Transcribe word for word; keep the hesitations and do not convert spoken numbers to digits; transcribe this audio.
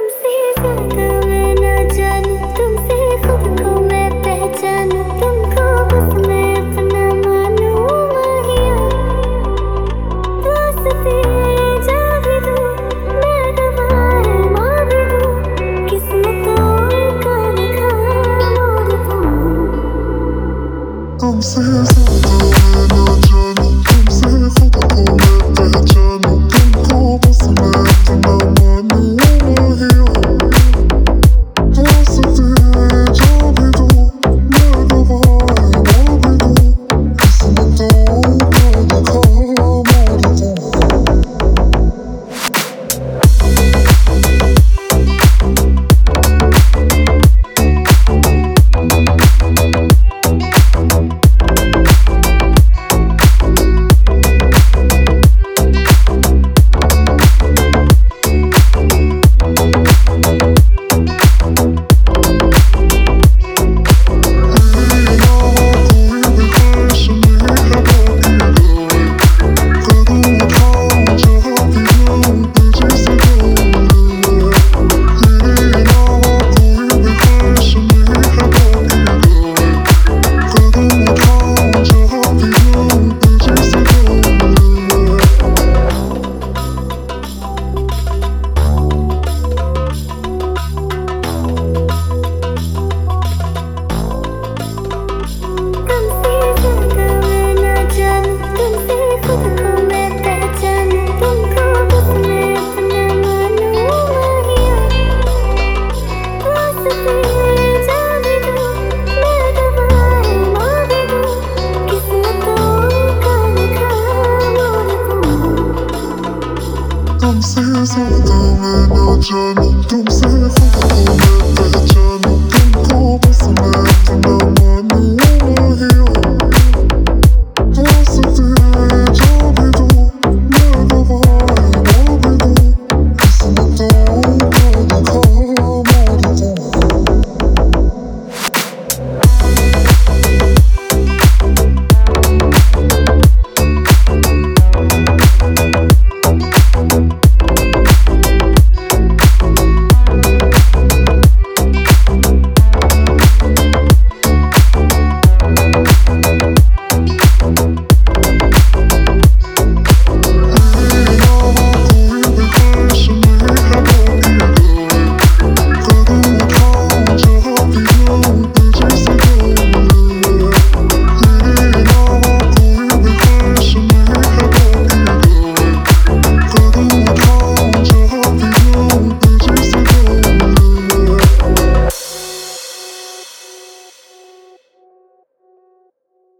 तुमसे ज्यादा मैं ना जानूं, तुमसे खुद को मैं पहचानूं, तुमको बस मैं अपना मानूं माहिया। रास्ते जा भी दूं, मैं गवाए मार भी दूं, किस्मतों का लिखा मोड़ दूं। तुमसे ज्यादा मैं ना जानूं, तुमसे खुद को मैं पहचानूं, तुमको बस मैं अपना मानूं माहिया। रास्ते जा भी दूं, मैं गवाए मार भी दूं, किस्मतों का लिखा मोड़ दूं। तुमसे ज्यादा मैं ना जानूं, तुमसे खुद को मैं पहचानूं, तुमको बस मैं अपना मानूं माहिया। रास्ते जा भी दूं, मैं गवाए मार भी दूं, किस्मतों का लिखा मोड़ दूं। तुमसे ज्यादा मैं ना जानूं, तुमसे खुद को मैं